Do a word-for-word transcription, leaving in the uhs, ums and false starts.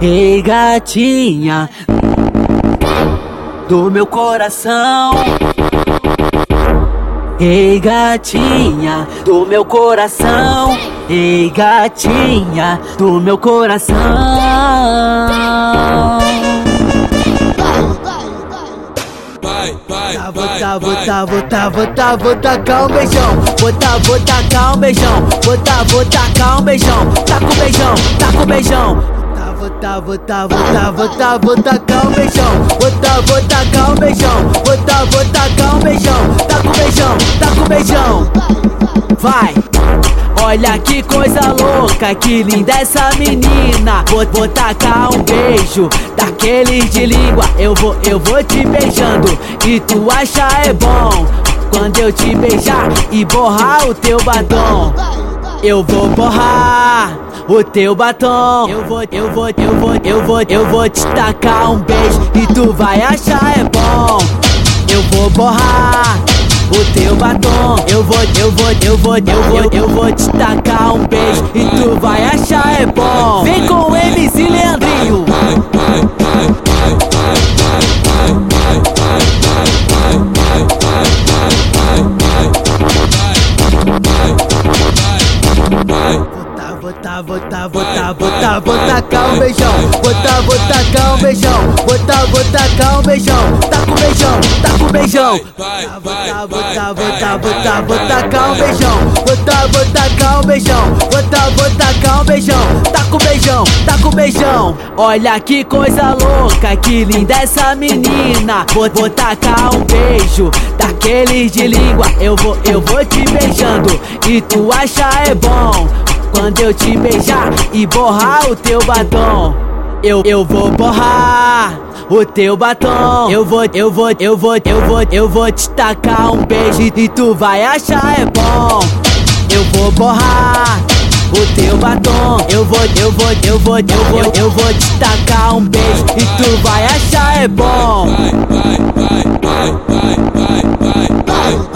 Ei, gatinha do meu coração. Ei, gatinha do meu coração. Ei, gatinha do meu coração. Vou tá, vou tá, vou tá, vou tá, vou tacar um beijão. Vou tá, vou tacar um beijão. Vou tá, vou tacar um beijão. Taca o beijão, taca o beijão. Vou tá, vou tá, vou tá, vou tá, vou tacar um beijão. Vou tá, vou tacar um beijão. Vou tá, vou tacar um beijão. Taca o beijão, taca o beijão. Vai! Olha que coisa louca, que linda essa menina. Vou, vou tacar um beijo daqueles de língua. Eu vou, eu vou te beijando e tu acha é bom. Quando eu te beijar e borrar o teu batom, eu vou borrar o teu batom. Eu vou, eu vou, eu vou, eu vou, eu vou te tacar um beijo e tu vai achar é bom. Eu vou borrar o teu batom. Eu vou, eu vou, eu vou, eu vou, eu vou te tacar um beijo e tu vai achar é bom. Vem com o M C Leandrinho. Vou tá, vou tá, vou tá, vou tá, vou tacar um beijão. Vou tá, vou tacar um beijão. Vou tá, vou tacar um beijão. Taca o beijão, taca o beijão. Vou tá, vou tá, vou tá, vou tá, vou tacar um beijão. Vou tá, vou tacar um beijão. Vou tá, vou tacar um beijão. Taca o beijão, taca o beijão. Olha que coisa louca, que linda essa menina. Vou, vou tacar um beijo daqueles de língua. Eu vou, eu vou te beijando e tu acha é bom. Quando eu te beijar e borrar o teu batom, eu, eu vou borrar o teu batom. Eu vou, eu vou, eu vou, eu vou, eu vou te tacar um beijo e tu vai achar é bom. Eu vou borrar o teu batom. Eu vou, eu vou, eu vou, eu vou, eu vou te tacar um beijo e tu vai achar é bom. Vai, vai, vai, vai, vai, vai, vai.